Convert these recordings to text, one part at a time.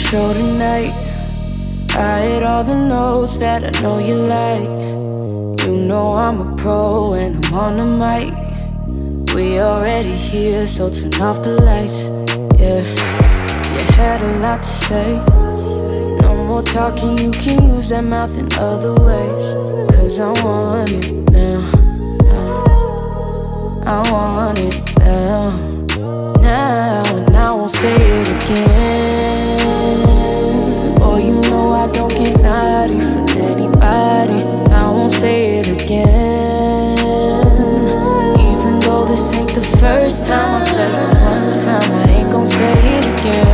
show tonight. I hit all the notes that I know you like. You know I'm a pro and I'm on the mic. We already here, so turn off the lights. Yeah, you had a lot to say. No more talking, you can use that mouth in other ways. Cause I want it now. I want it now. Now, and I won't say it again. Oh, you know I don't get naughty for anybody. I won't say it again. Even though this ain't the first time, I'll tell you one time, I ain't gon' say it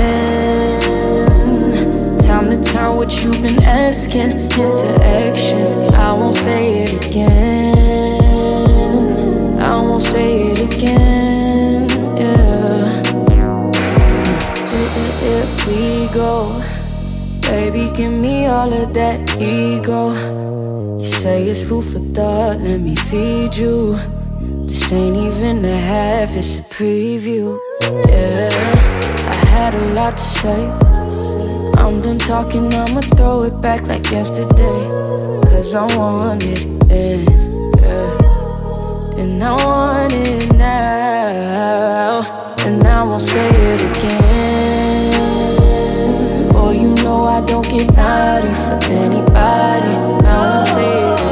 again. Time to turn what you've been asking into actions. I won't say it again. I won't say it again, yeah. Here we go. Baby, give me all of that ego. You say it's food for thought, let me feed you. This ain't even a half, it's a preview. Yeah, I had a lot to say. I'm done talking, I'ma throw it back like yesterday. Cause I want it, yeah. And I want it now. And I won't say it again. Oh, you know I don't get naughty for anybody. I won't say it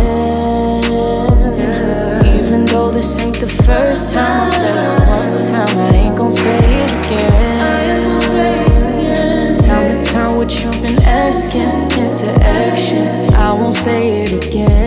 again. Even though this ain't the first time, I'll tell you one time, I ain't gon' say it again. Time to turn what you've been asking into actions. I won't say it again.